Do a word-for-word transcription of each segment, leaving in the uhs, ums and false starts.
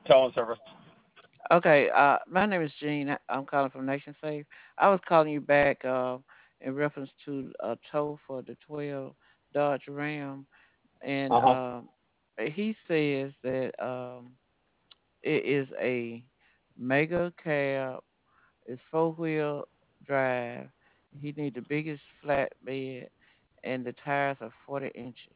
towing service. Okay, uh, my name is Jean. I- I'm calling from Nation Safe. I was calling you back uh, in reference to a tow for the twelve Dodge Ram, and Uh huh. um, he says that um, it is a mega cab. It's four wheel drive. He need the biggest flatbed, and the tires are forty inches.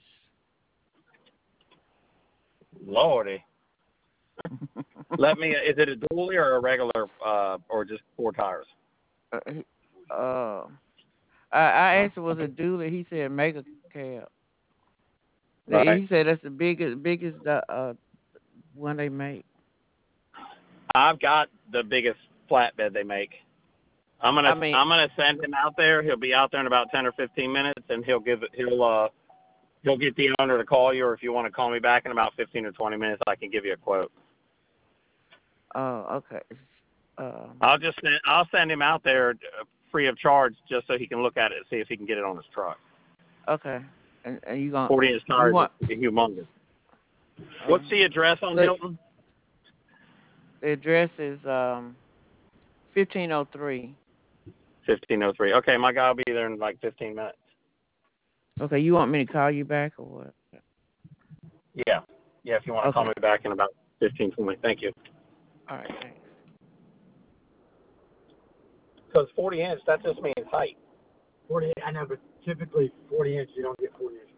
Lordy. Let me. Is it a dually or a regular, uh, or just four tires? Uh, he- uh, I, I Oh, asked him was okay. it dually. He said mega cab. Right. He said that's the biggest biggest uh, uh one they make. I've got the biggest flatbed they make. I'm gonna I mean, I'm gonna send him out there. He'll be out there in about ten or fifteen minutes, and he'll give it. He'll uh he'll get the owner to call you, or if you want to call me back in about fifteen or twenty minutes, I can give you a quote. oh, okay. Um, I'll just send, I'll send him out there uh, free of charge, just so he can look at it and see if he can get it on his truck. okay. And and you gonna forty inch you tires want is humongous. uh, What's the address on the Hilton? the address is um fifteen oh three. fifteen oh three. Okay, my guy will be there in like fifteen minutes. Okay, you want me to call you back or what? Yeah. Yeah, if you want to call Okay. me back in about fifteen twenty. Thank you. All right. Thanks. Because forty inch, that just means height. forty, I know, but typically forty inch, you don't get forty inch